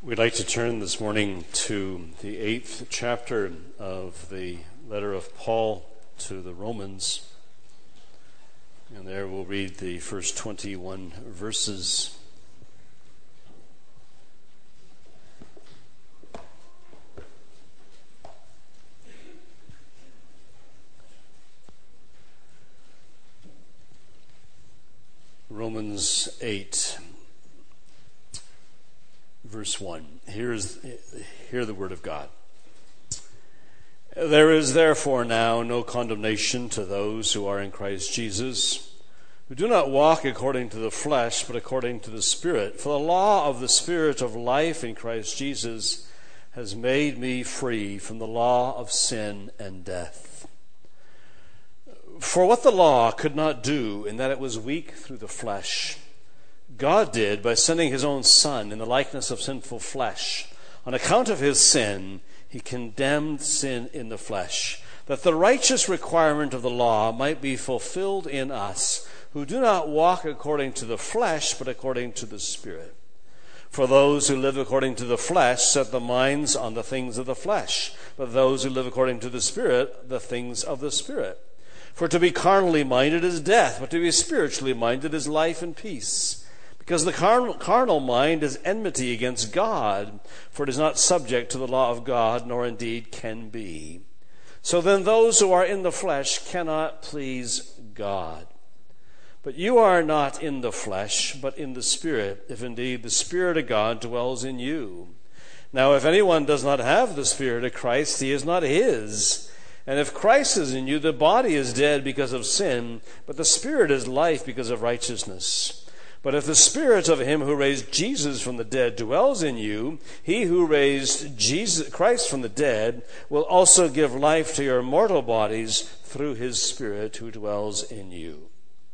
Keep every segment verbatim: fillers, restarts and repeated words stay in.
We'd like to turn this morning to the eighth chapter of the letter of Paul to the Romans. And there we'll read the first twenty-one verses. Romans eight. Verse one. Here's, hear the word of God. There is therefore now no condemnation to those who are in Christ Jesus, who do not walk according to the flesh, but according to the Spirit. For the law of the Spirit of life in Christ Jesus has made me free from the law of sin and death. For what the law could not do, in that it was weak through the flesh, God did by sending his own Son in the likeness of sinful flesh. On account of his sin, he condemned sin in the flesh, that the righteous requirement of the law might be fulfilled in us, who do not walk according to the flesh, but according to the Spirit. For those who live according to the flesh set the minds on the things of the flesh, but those who live according to the Spirit, the things of the Spirit. For to be carnally minded is death, but to be spiritually minded is life and peace. Because the carnal, carnal mind is enmity against God, for it is not subject to the law of God, nor indeed can be. So then those who are in the flesh cannot please God. But you are not in the flesh, but in the Spirit, if indeed the Spirit of God dwells in you. Now if anyone does not have the Spirit of Christ, he is not his. And if Christ is in you, the body is dead because of sin, but the Spirit is life because of righteousness. But if the Spirit of him who raised Jesus from the dead dwells in you, he who raised Jesus, Christ from the dead will also give life to your mortal bodies through his Spirit who dwells in you.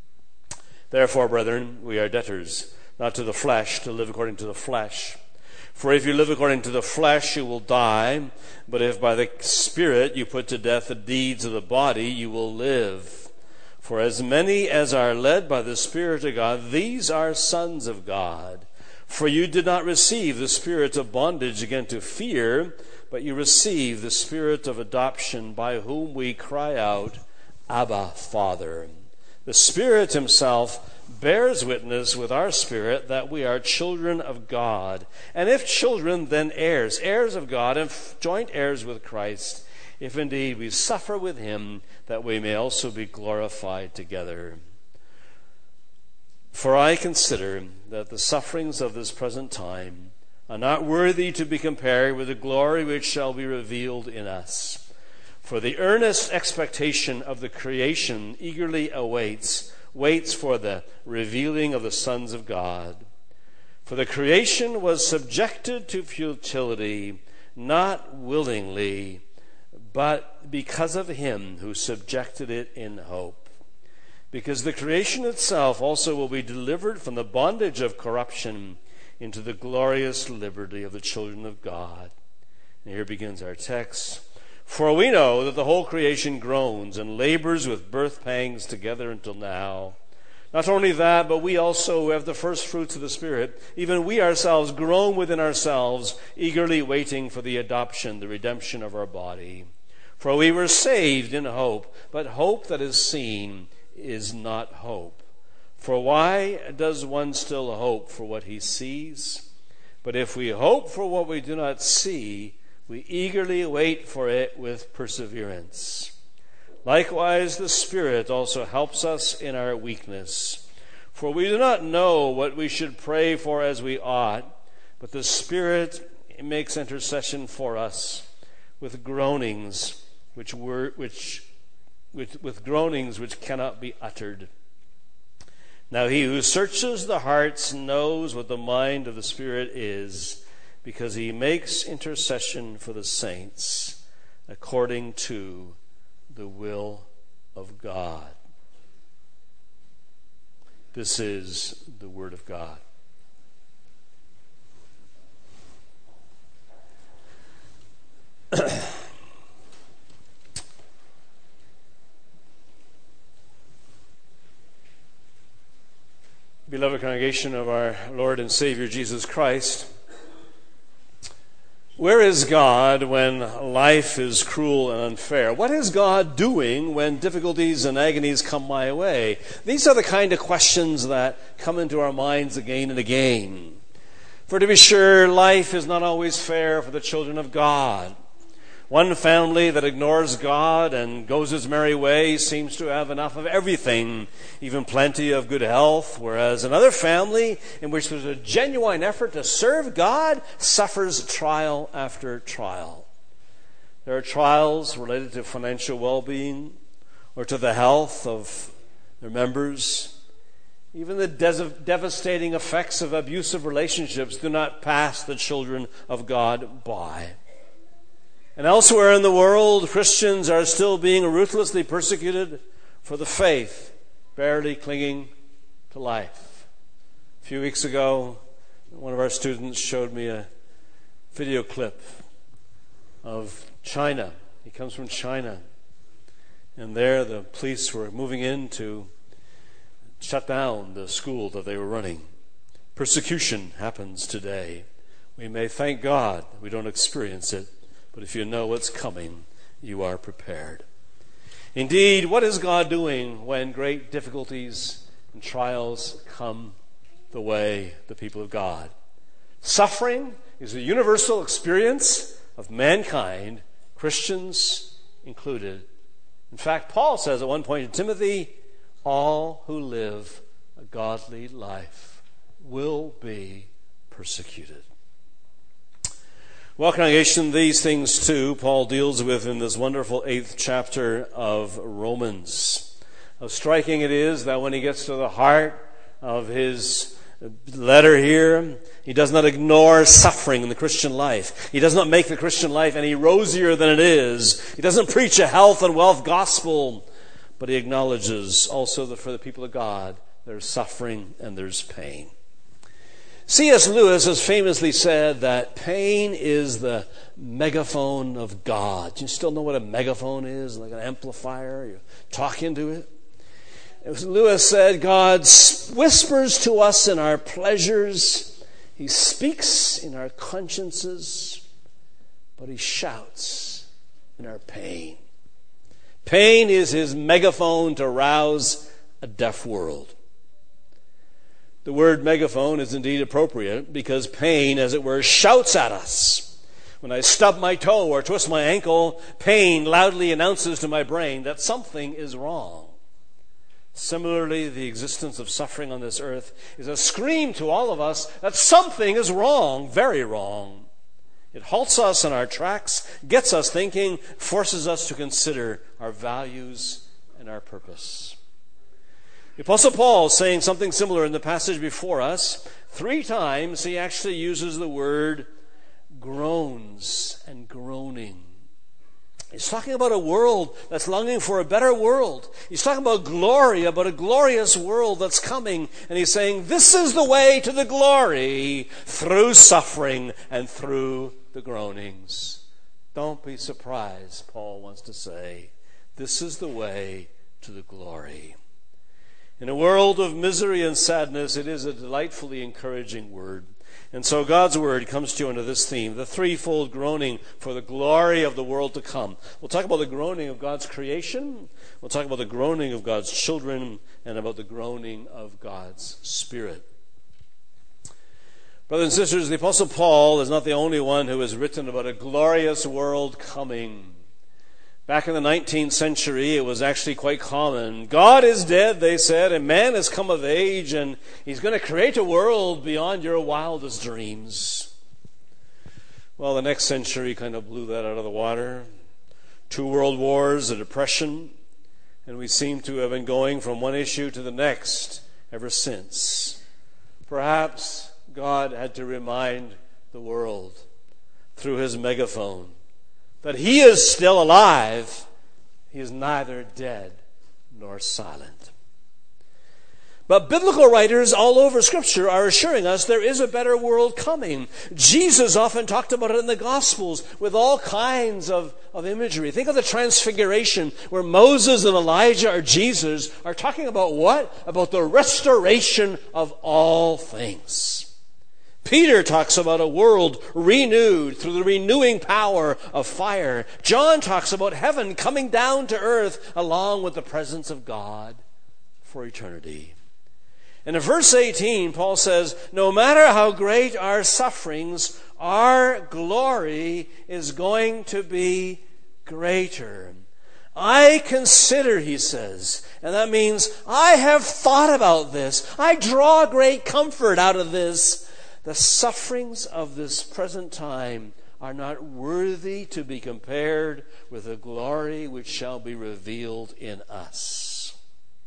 Therefore, brethren, we are debtors, not to the flesh, to live according to the flesh. For if you live according to the flesh, you will die. But if by the Spirit you put to death the deeds of the body, you will live. For as many as are led by the Spirit of God, these are sons of God. For you did not receive the spirit of bondage again to fear, but you received the Spirit of adoption, by whom we cry out, Abba, Father. The Spirit himself bears witness with our spirit that we are children of God. And if children, then heirs, heirs of God, and joint heirs with Christ, if indeed we suffer with him, that we may also be glorified together. For I consider that the sufferings of this present time are not worthy to be compared with the glory which shall be revealed in us. For the earnest expectation of the creation eagerly awaits, waits for the revealing of the sons of God. For the creation was subjected to futility, not willingly, but because of him who subjected it in hope. Because the creation itself also will be delivered from the bondage of corruption into the glorious liberty of the children of God. And here begins our text. For we know that the whole creation groans and labors with birth pangs together until now. Not only that, but we also who have the first fruits of the Spirit, even we ourselves groan within ourselves, eagerly waiting for the adoption, the redemption of our body. For we were saved in hope, but hope that is seen is not hope. For why does one still hope for what he sees? But if we hope for what we do not see, we eagerly wait for it with perseverance. Likewise, the Spirit also helps us in our weakness. For we do not know what we should pray for as we ought, but the Spirit makes intercession for us with groanings which were which with, with groanings which cannot be uttered. Now he who searches the hearts knows what the mind of the Spirit is, because he makes intercession for the saints according to the will of God. This is the word of God. Beloved congregation of our Lord and Savior Jesus Christ, Where is God when life is cruel and unfair? What is God doing when difficulties and agonies come my way? These are the kind of questions that come into our minds again and again. For to be sure, life is not always fair for the children of God. One family that ignores God and goes its merry way seems to have enough of everything, even plenty of good health, whereas another family in which there's a genuine effort to serve God suffers trial after trial. There are trials related to financial well-being or to the health of their members. Even the des- devastating effects of abusive relationships do not pass the children of God by. And elsewhere in the world, Christians are still being ruthlessly persecuted for the faith, barely clinging to life. A few weeks ago, one of our students showed me a video clip of China. He comes from China. And there the police were moving in to shut down the school that they were running. Persecution happens today. We may thank God we don't experience it. But if you know what's coming, you are prepared. Indeed, what is God doing when great difficulties and trials come the way of the people of God? Suffering is a universal experience of mankind, Christians included. In fact, Paul says at one point to Timothy, all who live a godly life will be persecuted. Well, congregation, these things too Paul deals with in this wonderful eighth chapter of Romans. How striking it is that when he gets to the heart of his letter here, he does not ignore suffering in the Christian life. He does not make the Christian life any rosier than it is. He doesn't preach a health and wealth gospel, but he acknowledges also that for the people of God, there's suffering and there's pain. C S Lewis has famously said that pain is the megaphone of God. You still know what a megaphone is? Like an amplifier? You talk into it? Lewis said, God whispers to us in our pleasures. He speaks in our consciences. But he shouts in our pain. Pain is his megaphone to rouse a deaf world. The word megaphone is indeed appropriate because pain, as it were, shouts at us. When I stub my toe or twist my ankle, pain loudly announces to my brain that something is wrong. Similarly, the existence of suffering on this earth is a scream to all of us that something is wrong, very wrong. It halts us in our tracks, gets us thinking, forces us to consider our values and our purpose. The Apostle Paul is saying something similar in the passage before us. Three times he actually uses the word groans and groaning. He's talking about a world that's longing for a better world. He's talking about glory, about a glorious world that's coming. And he's saying, this is the way to the glory through suffering and through the groanings. Don't be surprised, Paul wants to say. This is the way to the glory. In a world of misery and sadness, it is a delightfully encouraging word. And so God's word comes to you under this theme, the threefold groaning for the glory of the world to come. We'll talk about the groaning of God's creation, we'll talk about the groaning of God's children, and about the groaning of God's Spirit. Brothers and sisters, the Apostle Paul is not the only one who has written about a glorious world coming. Back in the nineteenth century, it was actually quite common. God is dead, they said, and man has come of age, and he's going to create a world beyond your wildest dreams. Well, the next century kind of blew that out of the water. Two world wars, a depression, and we seem to have been going from one issue to the next ever since. Perhaps God had to remind the world through his megaphone that he is still alive. He is neither dead nor silent. But biblical writers all over Scripture are assuring us there is a better world coming. Jesus often talked about it in the Gospels with all kinds of, of imagery. Think of the Transfiguration, where Moses and Elijah or Jesus are talking about what? About the restoration of all things. Peter talks about a world renewed through the renewing power of fire. John talks about heaven coming down to earth along with the presence of God for eternity. And in verse eighteen, Paul says, no matter how great our sufferings, our glory is going to be greater. I consider, he says, and that means I have thought about this. I draw great comfort out of this. The sufferings of this present time are not worthy to be compared with the glory which shall be revealed in us.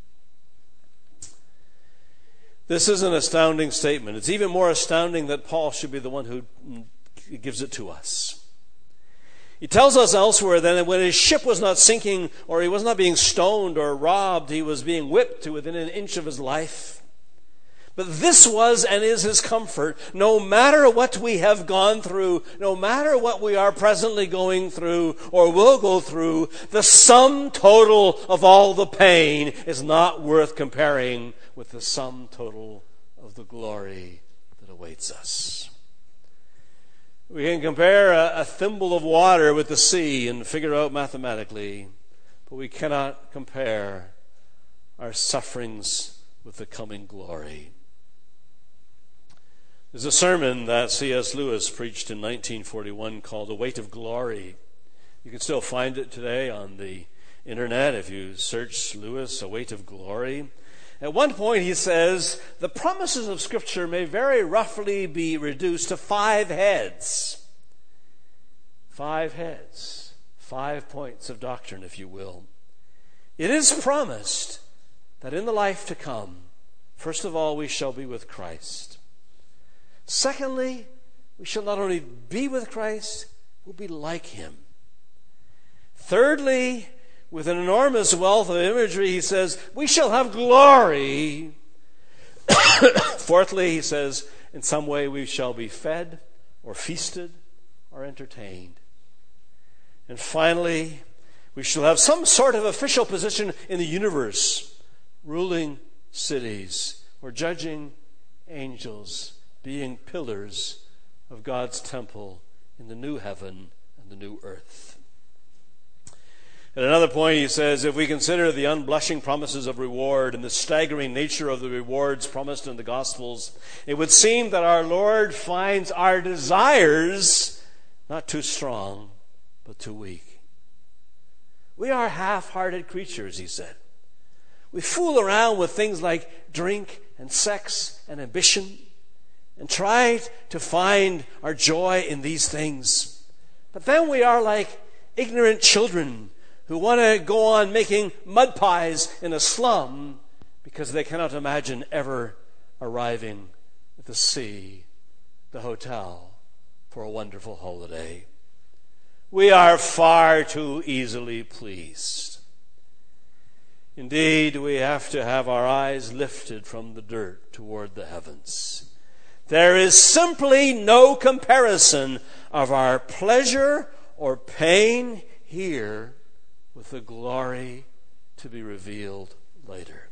This is an astounding statement. It's even more astounding that Paul should be the one who gives it to us. He tells us elsewhere that when his ship was not sinking, or he was not being stoned or robbed, he was being whipped to within an inch of his life. But this was and is his comfort. No matter what we have gone through, no matter what we are presently going through or will go through, the sum total of all the pain is not worth comparing with the sum total of the glory that awaits us. We can compare a, a thimble of water with the sea and figure out mathematically, but we cannot compare our sufferings with the coming glory. There's a sermon that C S Lewis preached in nineteen forty-one called The Weight of Glory. You can still find it today on the internet if you search Lewis, A Weight of Glory. At one point he says, the promises of Scripture may very roughly be reduced to five heads. Five heads. Five points of doctrine, if you will. It is promised that in the life to come, first of all, we shall be with Christ. Secondly, we shall not only be with Christ, we'll be like him. Thirdly, with an enormous wealth of imagery, he says, we shall have glory. Fourthly, he says, in some way we shall be fed or feasted or entertained. And finally, we shall have some sort of official position in the universe, ruling cities or judging angels, being pillars of God's temple in the new heaven and the new earth. At another point he says, if we consider the unblushing promises of reward and the staggering nature of the rewards promised in the Gospels, it would seem that our Lord finds our desires not too strong, but too weak. We are half-hearted creatures, he said. We fool around with things like drink and sex and ambition, and try to find our joy in these things. But then we are like ignorant children who want to go on making mud pies in a slum because they cannot imagine ever arriving at the sea, the hotel, for a wonderful holiday. We are far too easily pleased. Indeed, we have to have our eyes lifted from the dirt toward the heavens. There is simply no comparison of our pleasure or pain here with the glory to be revealed later.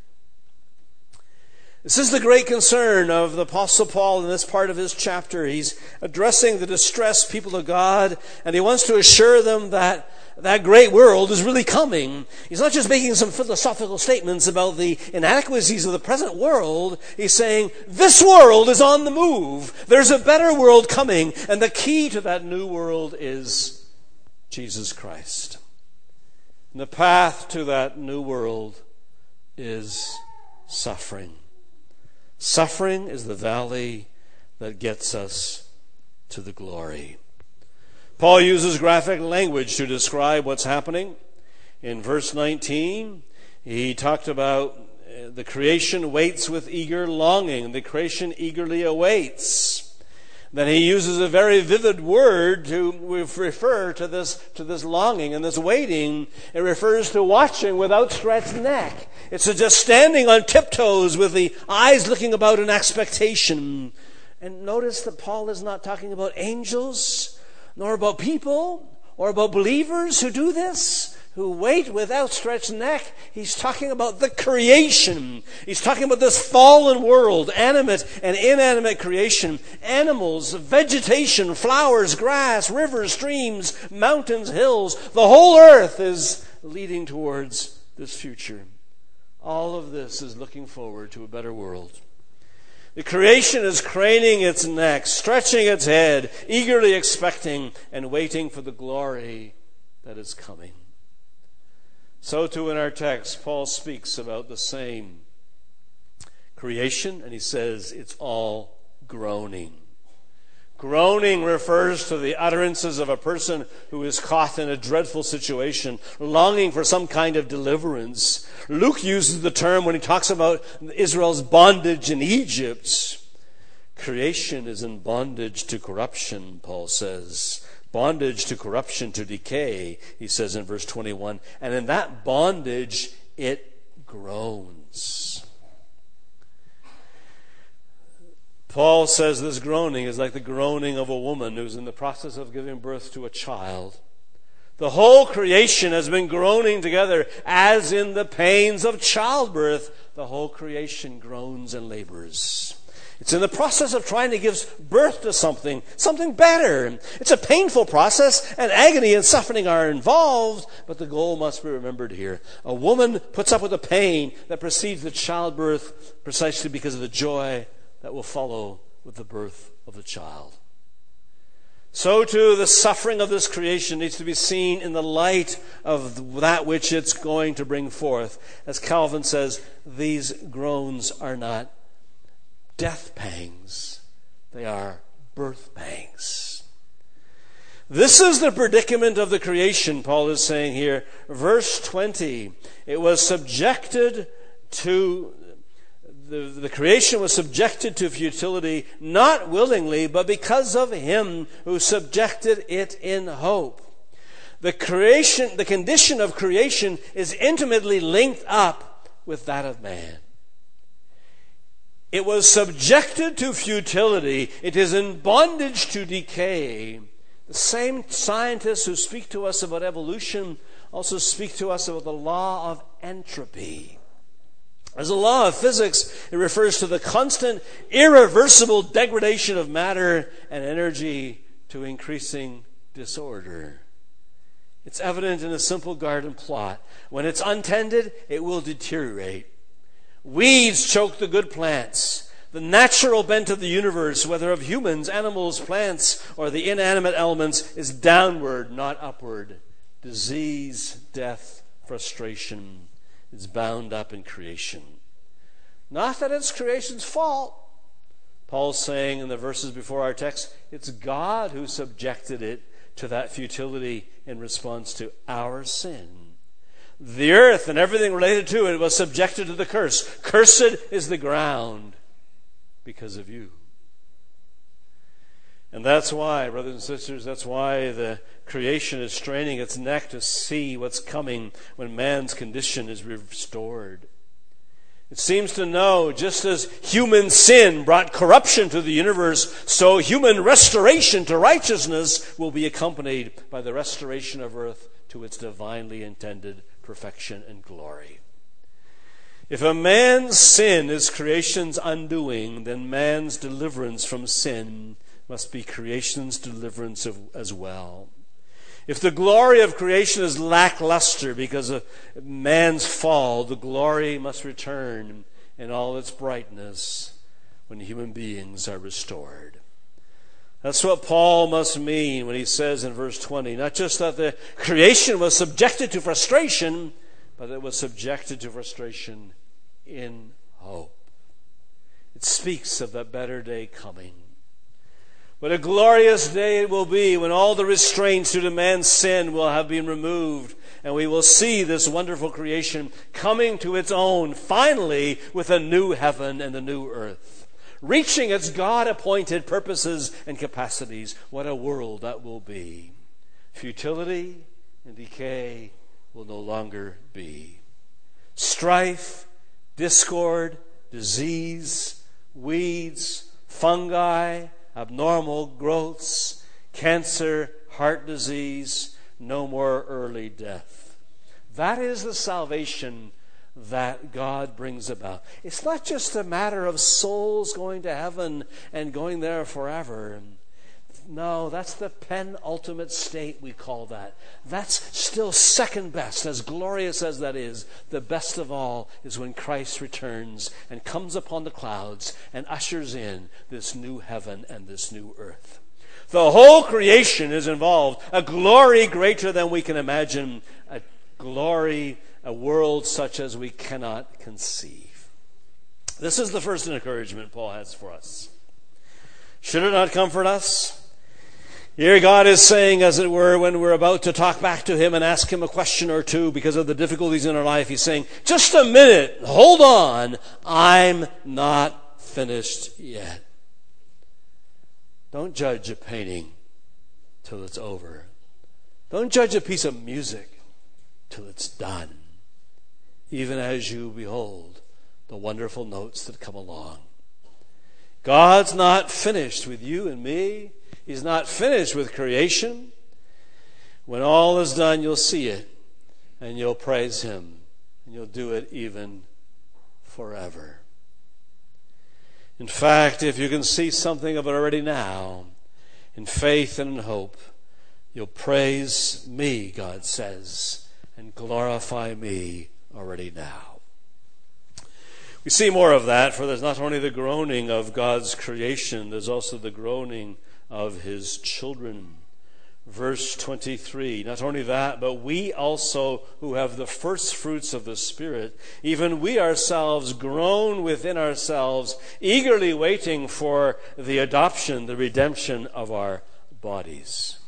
This is the great concern of the Apostle Paul in this part of his chapter. He's addressing the distressed people of God, and he wants to assure them that that great world is really coming. He's not just making some philosophical statements about the inadequacies of the present world. He's saying, this world is on the move. There's a better world coming, and the key to that new world is Jesus Christ. And the path to that new world is suffering. Suffering is the valley that gets us to the glory. Paul uses graphic language to describe what's happening. In verse nineteen, he talked about the creation waits with eager longing. The creation eagerly awaits. Then he uses a very vivid word to refer to this, to this longing and this waiting. It refers to watching with outstretched neck. It's just standing on tiptoes with the eyes looking about in expectation. And notice that Paul is not talking about angels, nor about people, or about believers who do this, who wait with outstretched neck. He's talking about the creation. He's talking about this fallen world, animate and inanimate creation, animals, vegetation, flowers, grass, rivers, streams, mountains, hills. The whole earth is leading towards this future. All of this is looking forward to a better world. The creation is craning its neck, stretching its head, eagerly expecting and waiting for the glory that is coming. So too in our text, Paul speaks about the same creation, and he says it's all groaning. Groaning refers to the utterances of a person who is caught in a dreadful situation, longing for some kind of deliverance. Luke uses the term when he talks about Israel's bondage in Egypt. Creation is in bondage to corruption, Paul says. Bondage to corruption, to decay, he says in verse twenty-one. And in that bondage, it groans. Paul says this groaning is like the groaning of a woman who's in the process of giving birth to a child. The whole creation has been groaning together as in the pains of childbirth. The whole creation groans and labors. It's in the process of trying to give birth to something, something better. It's a painful process, and agony and suffering are involved, but the goal must be remembered here. A woman puts up with the pain that precedes the childbirth precisely because of the joy that will follow with the birth of the child. So too, the suffering of this creation needs to be seen in the light of that which it's going to bring forth. As Calvin says, these groans are not death pangs, they are birth pangs. This is the predicament of the creation, Paul is saying here. Verse twenty, it was subjected to, the, the creation was subjected to futility, not willingly, but because of him who subjected it in hope. The creation, the condition of creation is intimately linked up with that of man. It was subjected to futility. It is in bondage to decay. The same scientists who speak to us about evolution also speak to us about the law of entropy. As a law of physics, it refers to the constant, irreversible degradation of matter and energy to increasing disorder. It's evident in a simple garden plot. When it's untended, it will deteriorate. Weeds choke the good plants. The natural bent of the universe, whether of humans, animals, plants, or the inanimate elements, is downward, not upward. Disease, death, frustration is bound up in creation. Not that it's creation's fault. Paul's saying in the verses before our text, it's God who subjected it to that futility in response to our sin. The earth and everything related to it was subjected to the curse. Cursed is the ground because of you. And that's why, brothers and sisters, that's why the creation is straining its neck to see what's coming when man's condition is restored. It seems to know, just as human sin brought corruption to the universe, so human restoration to righteousness will be accompanied by the restoration of earth to its divinely intended perfection and glory. If a man's sin is creation's undoing, then man's deliverance from sin must be creation's deliverance of, as well. If the glory of creation is lackluster because of man's fall, the glory must return in all its brightness when human beings are restored. That's what Paul must mean when he says in verse twenty, not just that the creation was subjected to frustration, but it was subjected to frustration in hope. It speaks of that better day coming. What a glorious day it will be when all the restraints due to man's sin will have been removed, and we will see this wonderful creation coming to its own, finally, with a new heaven and a new earth, reaching its God-appointed purposes and capacities. What a world that will be. Futility and decay will no longer be. Strife, discord, disease, weeds, fungi, abnormal growths, cancer, heart disease, no more early death. That is the salvation that God brings about. It's not just a matter of souls going to heaven and going there forever. No, that's the penultimate state, we call that. That's still second best, as glorious as that is. The best of all is when Christ returns and comes upon the clouds and ushers in this new heaven and this new earth. The whole creation is involved. A glory greater than we can imagine. A glory, a world such as we cannot conceive. This is the first encouragement Paul has for us. Should it not comfort us? Here God is saying, as it were, when we're about to talk back to him and ask him a question or two because of the difficulties in our life, he's saying, just a minute, hold on, I'm not finished yet. Don't judge a painting till it's over. Don't judge a piece of music till it's done, even as you behold the wonderful notes that come along. God's not finished with you and me. He's not finished with creation. When all is done, you'll see it, and you'll praise him, and you'll do it even forever. In fact, if you can see something of it already now, in faith and in hope, you'll praise me, God says, and glorify me already now. We see more of that, for there's not only the groaning of God's creation, there's also the groaning of his children. Verse twenty-three, not only that, but we also who have the first fruits of the Spirit, even we ourselves groan within ourselves, eagerly waiting for the adoption, the redemption of our bodies.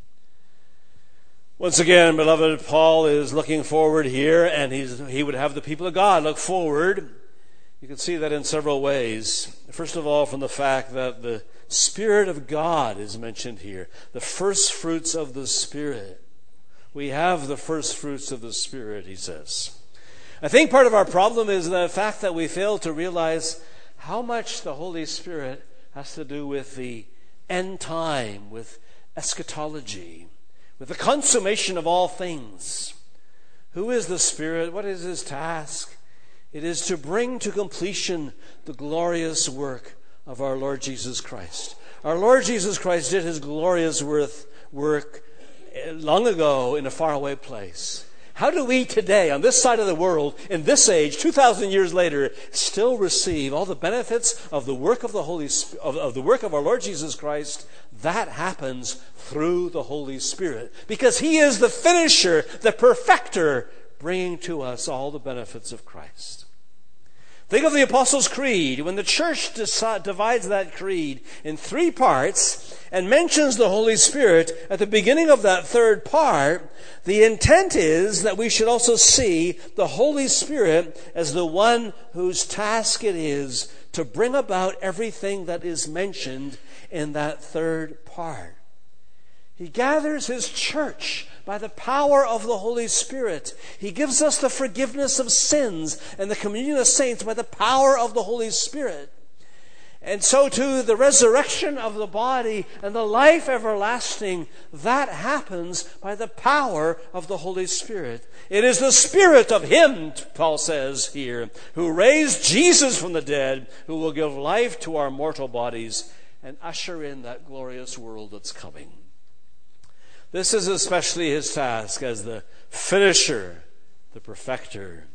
Once again, beloved, Paul is looking forward here, and he's, he would have the people of God look forward. You can see that in several ways. First of all, from the fact that the Spirit of God is mentioned here. The first fruits of the Spirit. We have the first fruits of the Spirit, he says. I think part of our problem is the fact that we fail to realize how much the Holy Spirit has to do with the end time, with eschatology, with the consummation of all things. Who is the Spirit? What is his task? It is to bring to completion the glorious work of our Lord Jesus Christ. Our Lord Jesus Christ did his glorious work long ago in a faraway place. How do we today, on this side of the world, in this age, two thousand years later, still receive all the benefits of the work of the Holy of, of the work of our Lord Jesus Christ? That happens through the Holy Spirit, because he is the finisher, the perfecter, bringing to us all the benefits of Christ. Think of the Apostles' Creed. When the church divides that creed in three parts and mentions the Holy Spirit at the beginning of that third part, the intent is that we should also see the Holy Spirit as the one whose task it is to bring about everything that is mentioned in that third part. He gathers his church by the power of the Holy Spirit. He gives us the forgiveness of sins and the communion of saints by the power of the Holy Spirit. And so too, the resurrection of the body and the life everlasting, that happens by the power of the Holy Spirit. It is the Spirit of him, Paul says here, who raised Jesus from the dead, who will give life to our mortal bodies and usher in that glorious world that's coming. This is especially his task as the finisher, the perfecter.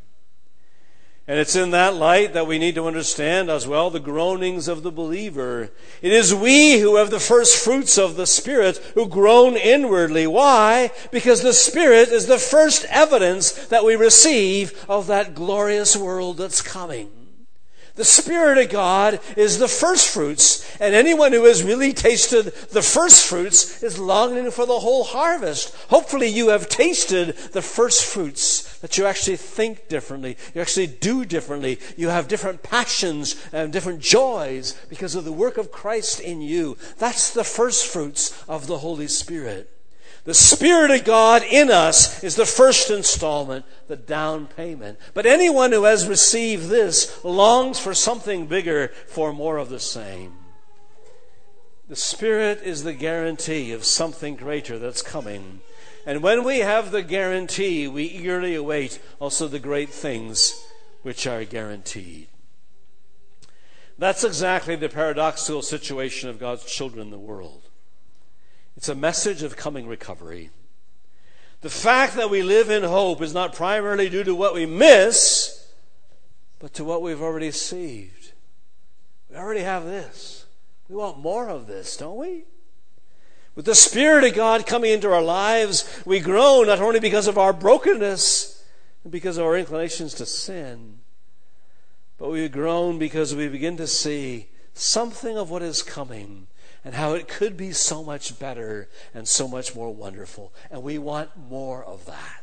And it's in that light that we need to understand as well the groanings of the believer. It is we who have the first fruits of the Spirit who groan inwardly. Why? Because the Spirit is the first evidence that we receive of that glorious world that's coming. The Spirit of God is the first fruits, and anyone who has really tasted the first fruits is longing for the whole harvest. Hopefully you have tasted the first fruits, that you actually think differently, you actually do differently, you have different passions and different joys because of the work of Christ in you. That's the first fruits of the Holy Spirit. The Spirit of God in us is the first installment, the down payment. But anyone who has received this longs for something bigger, for more of the same. The Spirit is the guarantee of something greater that's coming. And when we have the guarantee, we eagerly await also the great things which are guaranteed. That's exactly the paradoxical situation of God's children in the world. It's a message of coming recovery. The fact that we live in hope is not primarily due to what we miss, but to what we've already received. We already have this. We want more of this, don't we? With the Spirit of God coming into our lives, we grow not only because of our brokenness and because of our inclinations to sin, but we've grown because we begin to see something of what is coming and how it could be so much better and so much more wonderful. And we want more of that.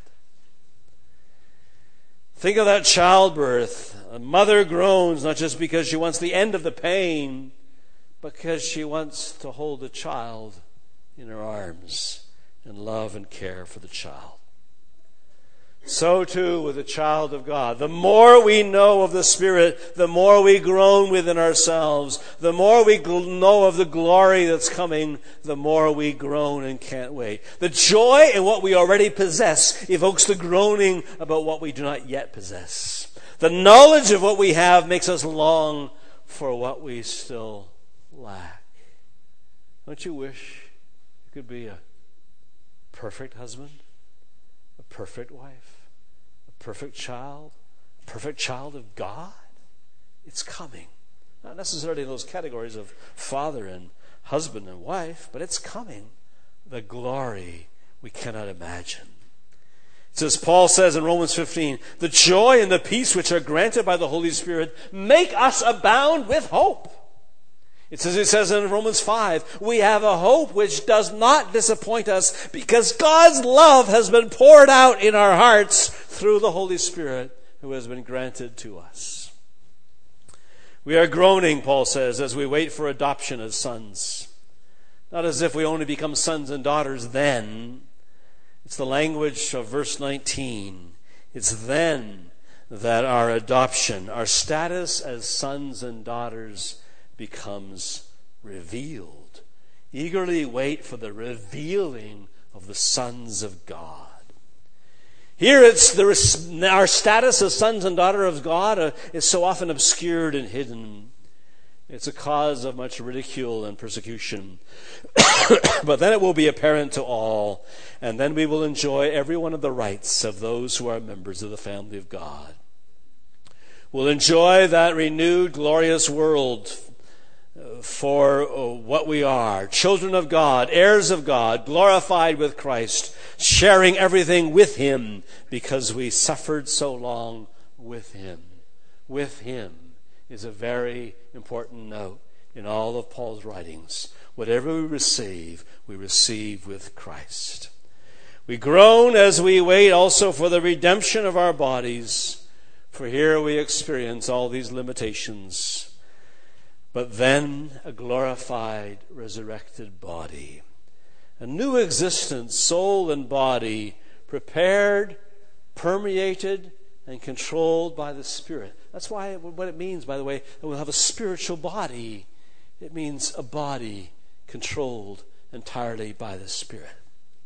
Think of that childbirth. A mother groans not just because she wants the end of the pain, but because she wants to hold the child in her arms and love and care for the child. So too with the child of God. The more we know of the Spirit, the more we groan within ourselves. The more we gl- know of the glory that's coming, the more we groan and can't wait. The joy in what we already possess evokes the groaning about what we do not yet possess. The knowledge of what we have makes us long for what we still lack. Don't you wish you could be a perfect husband, a perfect wife, a perfect child, a perfect child of God? It's coming. Not necessarily in those categories of father and husband and wife, but it's coming. The glory we cannot imagine. It's as Paul says in Romans fifteen, the joy and the peace which are granted by the Holy Spirit make us abound with hope. It's as it says in Romans five, we have a hope which does not disappoint us because God's love has been poured out in our hearts through the Holy Spirit who has been granted to us. We are groaning, Paul says, as we wait for adoption as sons. Not as if we only become sons and daughters then. It's the language of verse nineteen. It's then that our adoption, our status as sons and daughters becomes revealed. Eagerly wait for the revealing of the sons of God. Here it's the, our status as sons and daughters of God uh, is so often obscured and hidden. It's a cause of much ridicule and persecution. But then it will be apparent to all, and then we will enjoy every one of the rights of those who are members of the family of God. We'll enjoy that renewed, glorious world for what we are, children of God, heirs of God, glorified with Christ, sharing everything with Him because we suffered so long with Him. With Him is a very important note in all of Paul's writings. Whatever we receive, we receive with Christ. We groan as we wait also for the redemption of our bodies, for here we experience all these limitations. But then a glorified, resurrected body. A new existence, soul and body, prepared, permeated, and controlled by the Spirit. That's why what it means, by the way, that we'll have a spiritual body. It means a body controlled entirely by the Spirit.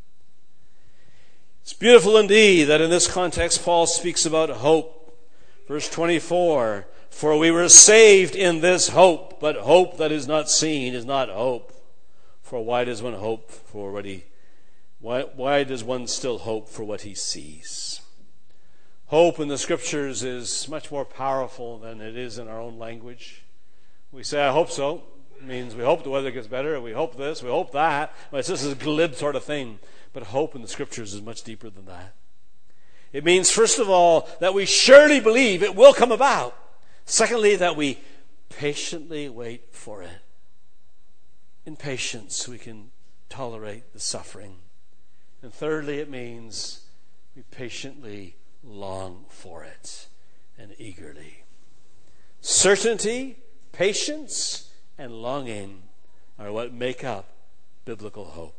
It's beautiful indeed that in this context Paul speaks about hope. Verse twenty-four, for we were saved in this hope, but hope that is not seen is not hope. For why does one hope for what he, why, why does one still hope for what he sees? Hope in the Scriptures is much more powerful than it is in our own language. We say, I hope so. It means we hope the weather gets better, we hope this, we hope that. Well, it's just a glib sort of thing. But hope in the Scriptures is much deeper than that. It means, first of all, that we surely believe it will come about. Secondly, that we patiently wait for it. In patience, we can tolerate the suffering. And thirdly, it means we patiently long for it and eagerly. Certainty, patience, and longing are what make up biblical hope.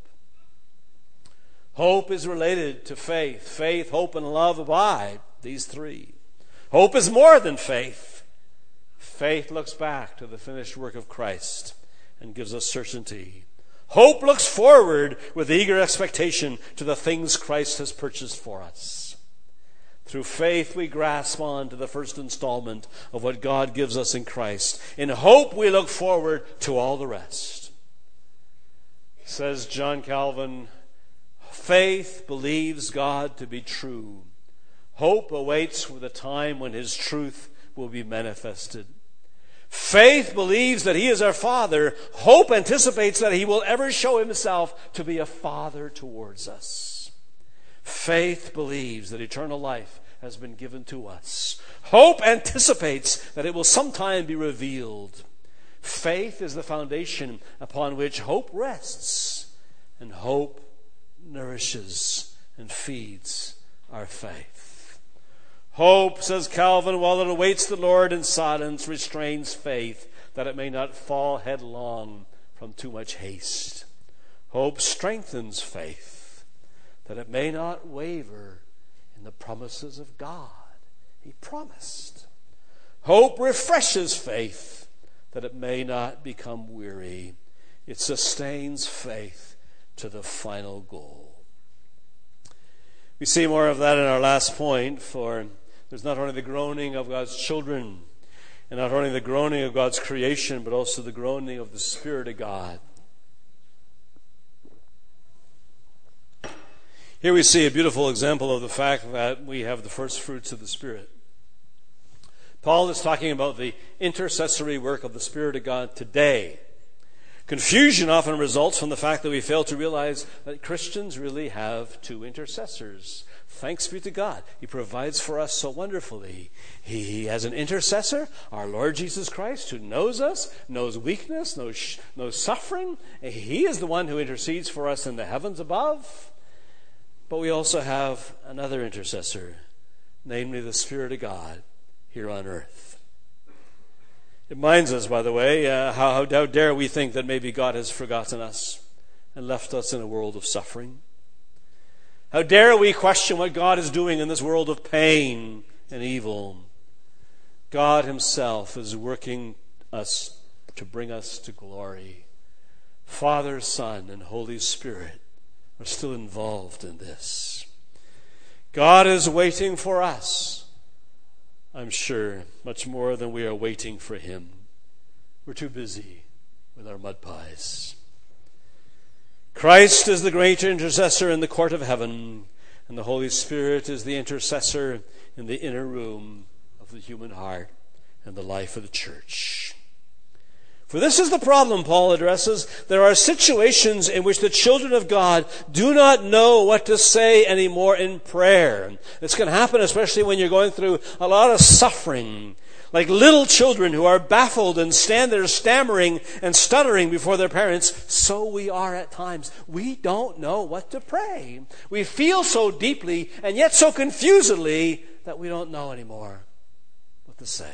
Hope is related to faith. Faith, hope, and love abide. These three. Hope is more than faith. Faith looks back to the finished work of Christ and gives us certainty. Hope looks forward with eager expectation to the things Christ has purchased for us. Through faith, we grasp on to the first installment of what God gives us in Christ. In hope, we look forward to all the rest. Says John Calvin, faith believes God to be true. Hope awaits for the time when his truth will be manifested. Faith believes that he is our Father. Hope anticipates that he will ever show himself to be a Father towards us. Faith believes that eternal life has been given to us. Hope anticipates that it will sometime be revealed. Faith is the foundation upon which hope rests, and hope nourishes and feeds our faith. Hope, says Calvin, while it awaits the Lord in silence, restrains faith, that it may not fall headlong from too much haste. Hope strengthens faith, that it may not waver in the promises of God. He promised. Hope refreshes faith, that it may not become weary. It sustains faith to the final goal. We see more of that in our last point, for there's not only the groaning of God's children, and not only the groaning of God's creation, but also the groaning of the Spirit of God. Here we see a beautiful example of the fact that we have the first fruits of the Spirit. Paul is talking about the intercessory work of the Spirit of God today. Confusion often results from the fact that we fail to realize that Christians really have two intercessors. Thanks be to God. He provides for us so wonderfully. He has an intercessor, our Lord Jesus Christ, who knows us, knows weakness, knows, knows suffering. He is the one who intercedes for us in the heavens above. But we also have another intercessor, namely the Spirit of God here on earth. It reminds us, by the way, uh, how, how dare we think that maybe God has forgotten us and left us in a world of suffering. How dare we question what God is doing in this world of pain and evil. God himself is working us to bring us to glory. Father, Son, and Holy Spirit are still involved in this. God is waiting for us, I'm sure, much more than we are waiting for him. We're too busy with our mud pies. Christ is the great intercessor in the court of heaven, and the Holy Spirit is the intercessor in the inner room of the human heart and the life of the church. For this is the problem Paul addresses. There are situations in which the children of God do not know what to say anymore in prayer. It's going to happen especially when you're going through a lot of suffering. Like little children who are baffled and stand there stammering and stuttering before their parents. So we are at times. We don't know what to pray. We feel so deeply and yet so confusedly that we don't know anymore what to say.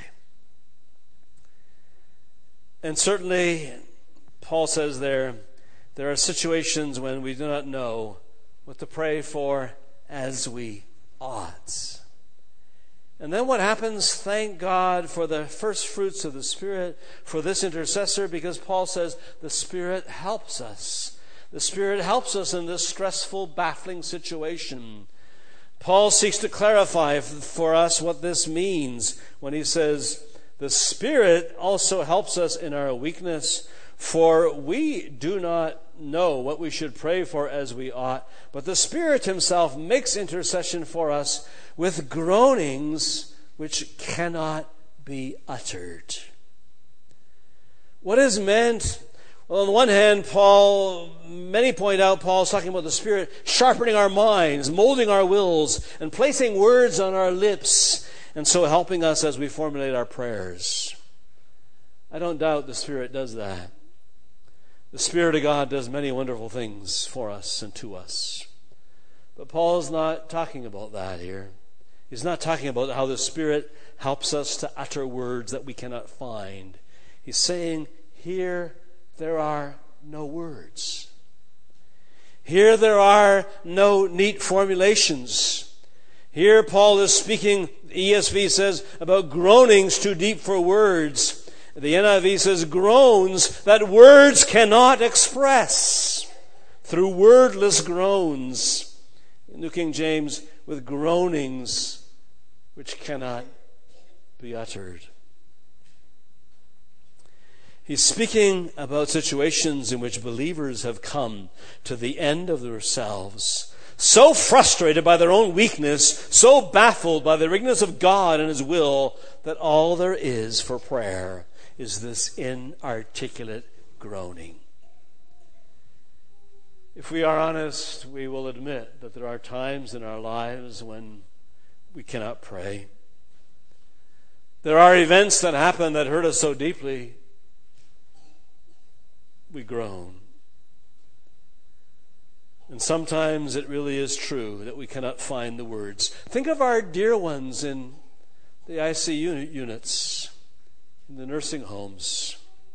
And certainly, Paul says there, there are situations when we do not know what to pray for as we ought. And then what happens? Thank God for the first fruits of the Spirit, for this intercessor, because Paul says the Spirit helps us. The Spirit helps us in this stressful, baffling situation. Paul seeks to clarify for us what this means when he says, the Spirit also helps us in our weakness, for we do not know what we should pray for as we ought, but the Spirit himself makes intercession for us with groanings which cannot be uttered. What is meant? Well, on the one hand, Paul, many point out Paul's talking about the Spirit sharpening our minds, molding our wills, and placing words on our lips, and so helping us as we formulate our prayers. I don't doubt the Spirit does that. The Spirit of God does many wonderful things for us and to us. But Paul's not talking about that here. He's not talking about how the Spirit helps us to utter words that we cannot find. He's saying, here there are no words. Here there are no neat formulations. Here Paul is speaking, the E S V says, about groanings too deep for words. The N I V says groans that words cannot express, through wordless groans. In New King James, with groanings which cannot be uttered. He's speaking about situations in which believers have come to the end of themselves, so frustrated by their own weakness, so baffled by the ignorance of God and His will, that all there is for prayer is this inarticulate groaning. If we are honest, we will admit that there are times in our lives when we cannot pray. There are events that happen that hurt us so deeply, we groan. And sometimes it really is true that we cannot find the words. Think of our dear ones in the I C U units, in the nursing homes.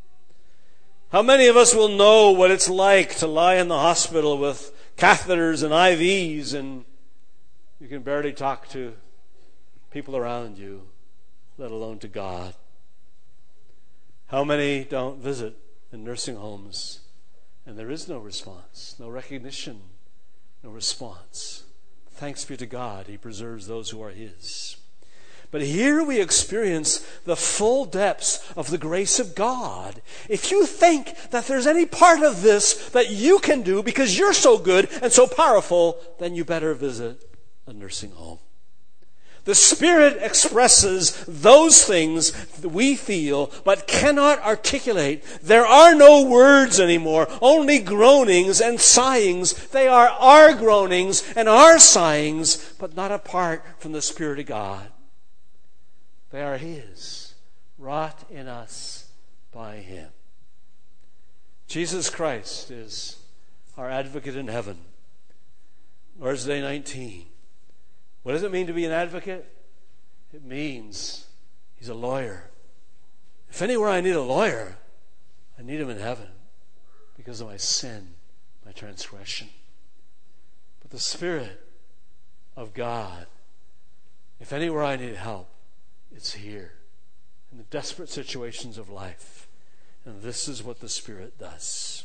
How many of us will know what it's like to lie in the hospital with catheters and I Vs and you can barely talk to people around you, let alone to God? How many don't visit in nursing homes and there is no response, no recognition, no response? Thanks be to God, He preserves those who are His. But here we experience the full depths of the grace of God. If you think that there's any part of this that you can do because you're so good and so powerful, then you better visit a nursing home. The Spirit expresses those things that we feel but cannot articulate. There are no words anymore, only groanings and sighings. They are our groanings and our sighings, but not apart from the Spirit of God. They are His, wrought in us by Him. Jesus Christ is our advocate in heaven. Lord's Day nineteen. What does it mean to be an advocate? It means He's a lawyer. If anywhere I need a lawyer, I need Him in heaven because of my sin, my transgression. But the Spirit of God, if anywhere I need help, it's here in the desperate situations of life. And this is what the Spirit does.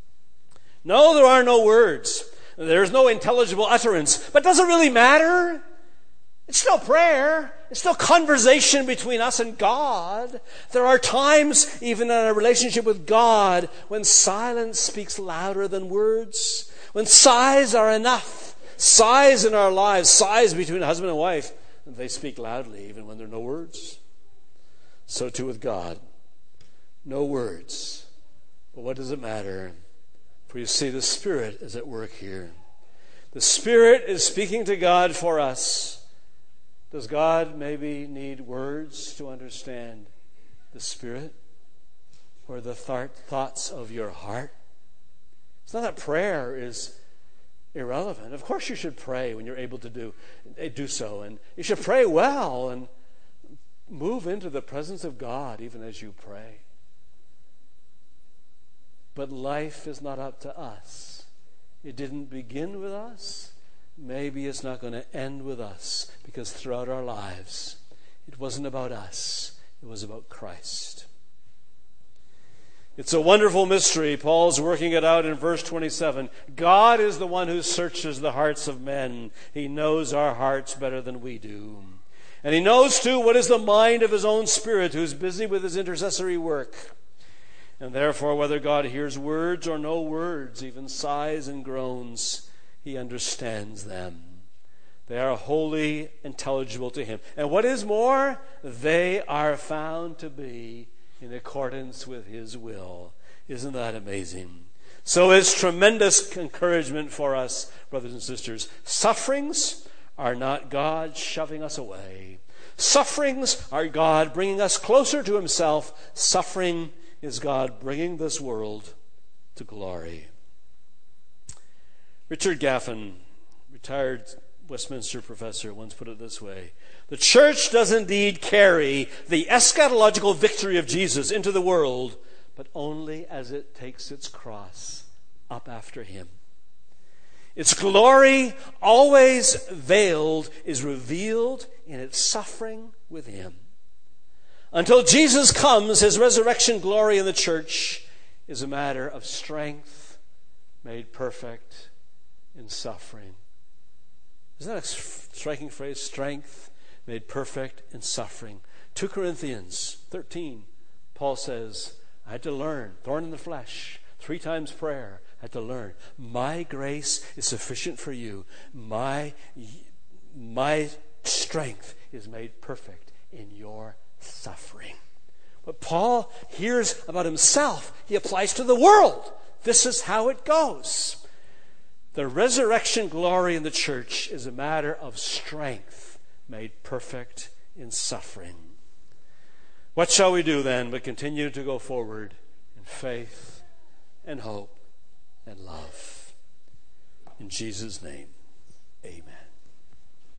No, there are no words. There's no intelligible utterance. But does it really matter? It's still prayer. It's still conversation between us and God. There are times, even in our relationship with God, when silence speaks louder than words. When sighs are enough. Sighs in our lives, sighs between husband and wife, they speak loudly even when there are no words. So too with God. No words. But what does it matter? For you see, the Spirit is at work here. The Spirit is speaking to God for us. Does God maybe need words to understand the Spirit or the th- thoughts of your heart? It's not that prayer is irrelevant. Of course you should pray when you're able to do, do so. And you should pray well and move into the presence of God even as you pray. But life is not up to us. It didn't begin with us. Maybe it's not going to end with us, because throughout our lives, it wasn't about us. It was about Christ. It's a wonderful mystery. Paul's working it out in verse twenty-seven. God is the one who searches the hearts of men. He knows our hearts better than we do. And He knows, too, what is the mind of His own Spirit, who's busy with His intercessory work. And therefore, whether God hears words or no words, even sighs and groans, He understands them. They are wholly intelligible to Him. And what is more, they are found to be in accordance with His will. Isn't that amazing? So it's tremendous encouragement for us, brothers and sisters. Sufferings are not God shoving us away. Sufferings are God bringing us closer to Himself. Suffering is God bringing this world to glory. Richard Gaffin, retired Westminster professor, once put it this way: the church does indeed carry the eschatological victory of Jesus into the world, but only as it takes its cross up after Him. Its glory, always veiled, is revealed in its suffering with Him. Until Jesus comes, his resurrection glory in the church is a matter of strength made perfect in suffering. Isn't that a striking phrase? Strength made perfect in suffering. Second Corinthians thirteen, Paul says, I had to learn, thorn in the flesh, three times prayer, I had to learn. My grace is sufficient for you. My, my strength is made perfect in your suffering. What Paul hears about himself, he applies to the world. This is how it goes. The resurrection glory in the church is a matter of strength made perfect in suffering. What shall we do then but continue to go forward in faith and hope and love? In Jesus' name, amen.